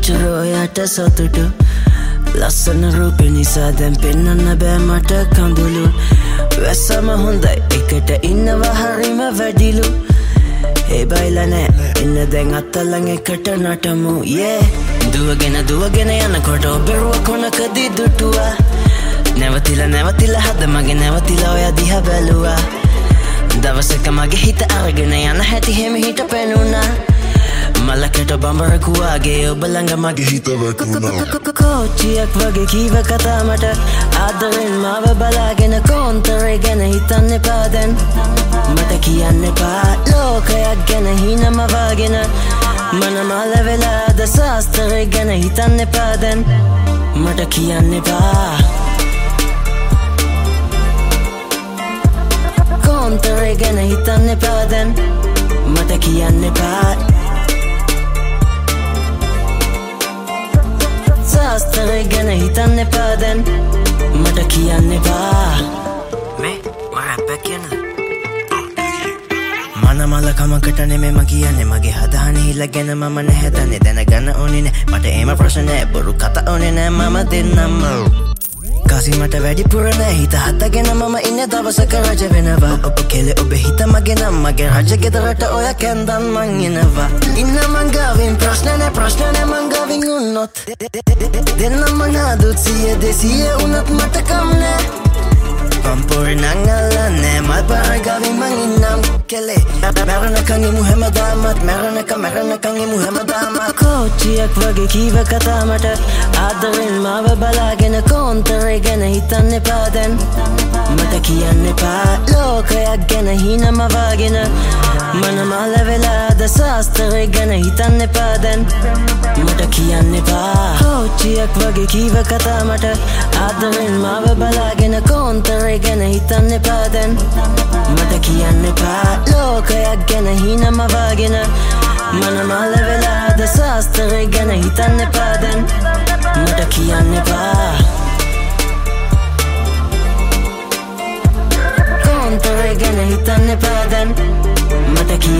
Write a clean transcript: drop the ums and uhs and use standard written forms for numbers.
කොච්චරෝයට සතුටු ලස්සන රූපෙ නිසා දැන් පෙන්නන්න බෑ මට කඳුළු වැස්සම හොඳයි එකට ඉන්නවා හරිම වැඩිලු ඒ බයිලා නෑ ඉන්න දැන් අත්තලං එකට නටමු දුවගෙන යනකොට ඔබරුව කොනකදී දුටුවා නැවතිලා හද මගේ නැවතිලා ඔය දිහා බැලුවා දවසක මගේ හිත අරගෙන යන හැටි හැම හිට පෙනුණා මලකට බඹරකුවාගේ ඔබ ළඟ මගේ හිත වැටුණා කෝච්චියක් වගේ කීව කතා මට ආදරෙන් මාව බලාගෙන කොන්තරේ ගැන හිතන්න එපා දැන් මට කියන්න එපා ලෝකයක් ගැන හිනම වාගෙන මනමාල වෙලාද සාස්තරේ ගැන හිතන්න එපා දැන් මට කියන්න එපා කොන්තරේ ගැන හිතන්න එපා දැන් මට කියන්න එපා සාස්තරේ ගැන හිතන්න එපා දැන් මට කියන්න එපා මේ මරැප්ප කියන්නද මනමල කමකට නෙමෙම කියන්නේ මගේ හදානේ හිල ගැන මම නැහැදන්නේ දැනගන්න ඕනේ නෑ මට එහෙම ප්‍රශ්න නෑ බොරු කතා ඕනේ නෑ මම දෙන්නම් කාසි මට වැඩිපුර නෑ හිත හදගෙන මම ඉන්න දවසක රජ වෙනවා ඔබ කෙලේ ඔබ හිත මගේ නම් මගේ රජ ගෙදරට ඔය කැන්දන් මං එනවා ඉන්න මං ගාවින් ප්‍රශ්න නෑ මං ගාවින් උන්නොත් දෙන්න මං හදුත් 100 උනත් මට කම් නෑ පම්පොරේ නං අල්ලන්නේ මල් පාර ගාවින් මං ඉන්නම් කෙලේ මරණකන් ඉමු හැමදාමත් ඉමු හැමදාමත් කෝච්චියක් වගේ කීව කතා මට ආදරෙන් මාව බලාගෙන කොන්තරේ ගැන හිතන්න එපා දැන් මට කියන්න එපා ලෝකයක් ගැන හිනම වාගෙන මනමාල වෙලාද සාස්තරේ ගැන හිතන්න එපා දැන් මට කියන්න එපා කෝච්චියක් වගේ කීව කතා මට ආදරෙන් මාව බලාගෙන කොන්තරේ ගැන හිතන්න එපා දැන් මට කියන්න එපා ලෝකයක් ගැන හිනම වාගෙන මනමාල වෙලාද සාස්තරේ ගැන හිතන්න එපා දැන් මට කියන්න එපා කොන්තරේ ගැන හිතන්න එපා දැන් මට කියන්න